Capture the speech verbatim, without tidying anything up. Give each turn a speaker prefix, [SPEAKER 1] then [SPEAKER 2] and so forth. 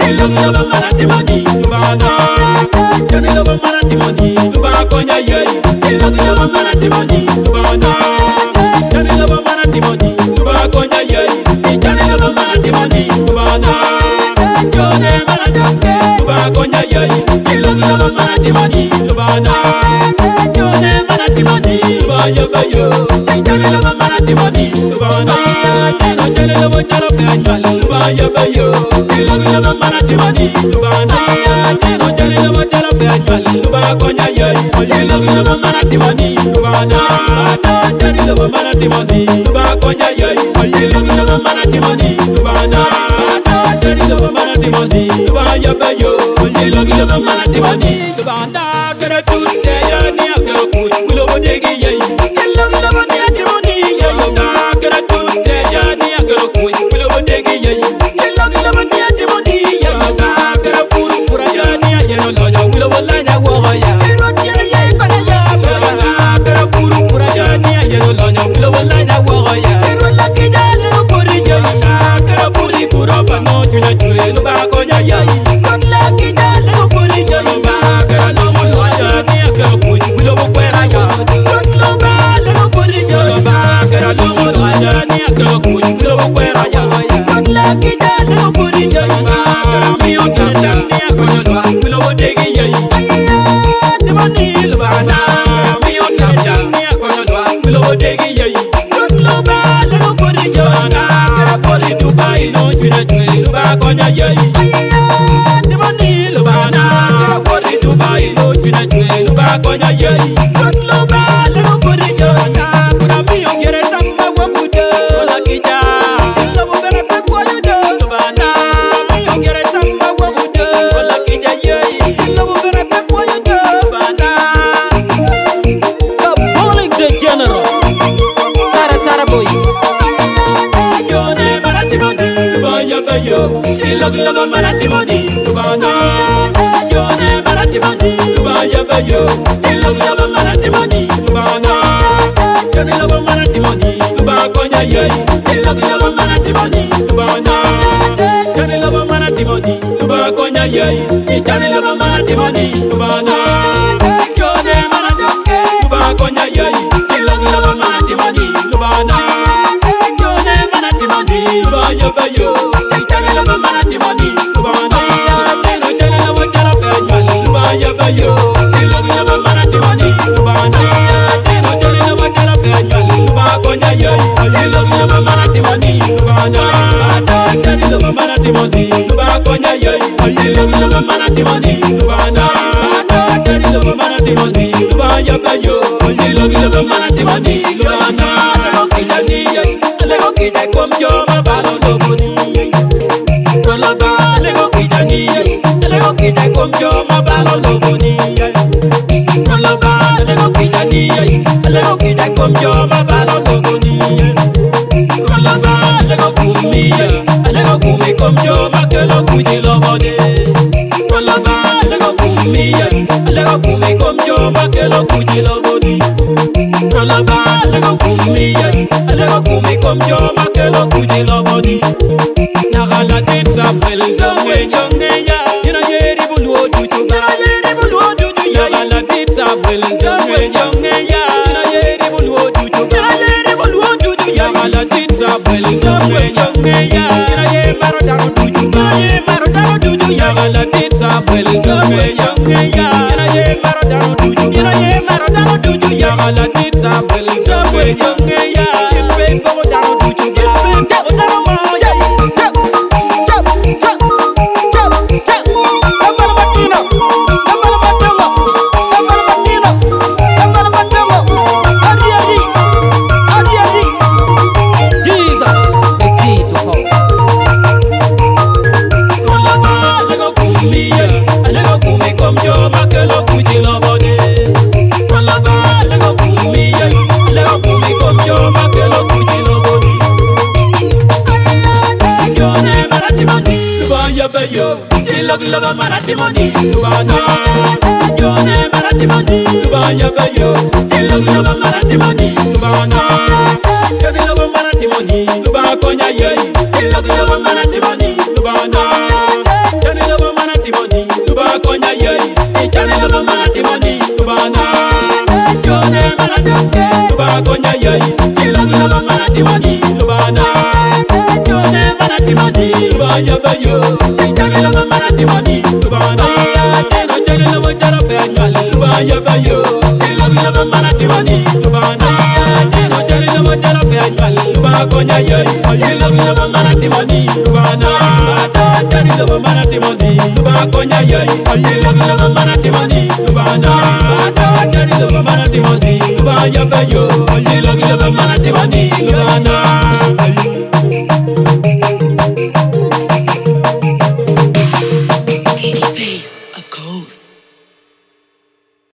[SPEAKER 1] Tilong love manati money, Lubana. Johnny love manati money, Luba konya yey. Tilong love manati money, Lubana. Johnny love manati money, Luba konya yey. Johnny love manati money, Lubana. Johnny manati, Luba konya yey. Tilong love manati money, Lubana. Johnny manati money, Luba yabayo. Johnny love manati money, Lubana. Johnny love chalo kanjal, Luba yabayo. Tilong love manati money, Lubana. Tino Johnny love chalo kanjal, Luba konya yey. Tilong love manati money, Lubana. Johnny love manati money, Luba konya yey. Tilong love manati money, Lubana. Johnny love manati money, Luba yabayo. Tilong love manati money, Lubana. Kara tutte ya ni akara kuch, kulo degi yey. Tilong love manati money, Lubana. Kara tutte ya ni akara kuch, kulo degi yey. Tilong love manati money, Lubana. Kara puru pura ya ni ayeno loyo, kulo lanya woya. Kero tiene yey kona ya, Lubana. Kara puru pura ya ni ayeno loyo, kulo lanya woya. Kero laki ya lo puri ya, kara puri puro pano junya juye, Luba konya yey. Kon laki ya lo puri ya, kara lo mo ya ni akara kuch, kulo kwera ya. Kon Luba lo puri ya, kara lo mo ya ni akara kuch, kulo kwera ya. Kon laki ya lo puri ya, kara mi o kara ni akara dwa, kulo degi yey. Timoni Lubana, mi o kara ni akara dwa, kulo degi yey. Kon Luba lo puri ya, kara puri Dubai no junya juye, Luba konya yey. Timoni Lubana, kara puri Dubai no junya juye, Luba konya yey. Kon Luba lo puri ya, kara mi o kere tamba wakude. Ola kija, lo bo bere pe koyo de. Lubana, mi o kere tamba wakude. Ola kija yey, lo bo bere pe koyo de. Lubana,
[SPEAKER 2] Kabalik the General, Tara Tara Boys.
[SPEAKER 1] Johnny manati money, Luba yabayo. Tilong love manati money, Lubana. Johnny manati money, Luba yabayo. Tilong love manati money, Lubana. Johnny love manati money, Luba konya yey. Tilong love manati money, Lubana. Johnny love manati money, Luba konya yey. Johnny love manati money, Lubana. Johnny manati, Luba konya yey. Tilong love manati money, Lubana. Johnny manati money, Luba yabayo. Johnny love manati money, Lubana. Tino Johnny love chalo kanjal, Luba yabayo. Tilong love manati money, Lubana. Tino Johnny love chalo kanjal, Luba konya yey. Tilong love manati money, Lubana. Johnny love manati money, Luba konya yey. Tilong love manati money, Lubana. Johnny love manati money, Luba yabayo. Tilong love manati money, Lubana. Lego kijani yey, lego kijay kom jo ma balo loboni yey. Loloba lego kijani yey, lego kijay kom jo ma balo loboni yey. Loloba lego kijani yey, lego kijay kom jo ma balo loboni yey. Loloba lego kumi yey, lego kumi kom jo ma kelo kuji lobode. Loloba lego kumi yey, lego kumi kom jo ma kelo kuji lobodi. Loloba lego kumi yey, lego kumi kom jo ma kelo kuji lobodi. Nakala dit sa pel zongwe nyonge ya, ina yeri bulu oduju, ina yeri bulu oduju ya. Nakala dit sa pel zongwe nyonge ya, ina yeri bulu oduju, ina yeri bulu oduju ya. Nakala dit sa pel zongwe nyonge ya, ina ye maro daro duju, ina ye maro daro duju ya. Nakala dit sa pel zongwe nyonge ya, ina ye maro daro duju, ina ye maro daro duju ya. Nakala dit sa pel zongwe nyonge ya, ilbe boko daro duju, ilbe boko daro mo ya.
[SPEAKER 2] Jesus, the key to hope.
[SPEAKER 1] Lego kumi yey, lego kumi kom jo ma kelo kuji lobode. Lego kumi yey, lego kumi kom jo ma kelo kuji lobode. Johnny manati money, Luba yabayo. Tilong love manati money, Lubana. Johnny manati money, Luba yabayo. Tilong love manati money, Lubana. Johnny love manati money, Luba konya yey. Tilong love manati money, Lubana. Johnny konya ye ichane lo mana timoni lubana jone mana doke luba konya ye tilang lo mana timoni lubana jone mana timoni luba ya bayo ichane lo mana timoni lubana teno chane lo jara pe anyal luba ya bayo tilang lo mana timoni lubana teno chane lo jara pe anyal luba konya ye tilang lo mana timoni lubana chane lo mana timoni luba konya ye tilang lo mana timoni lubana chane lo mana timoni luba ya bayo tilang lo mana timoni lubana